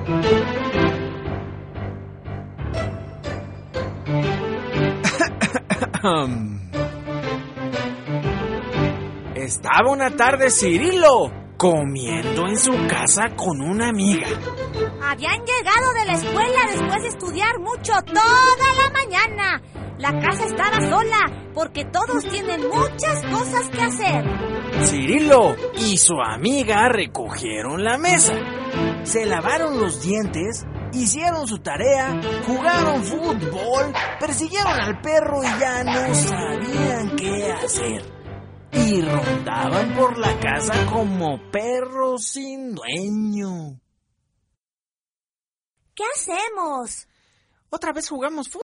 Estaba una tarde Cirilo comiendo en su casa con una amiga. Habían llegado de la escuela después de estudiar mucho toda la mañana. La casa estaba sola porque todos tienen muchas cosas que hacer. Cirilo y su amiga recogieron la mesa, se lavaron los dientes, hicieron su tarea, jugaron fútbol, persiguieron al perro y ya no sabían qué hacer. Y rondaban por la casa como perros sin dueño. ¿Qué hacemos? Otra vez jugamos fútbol.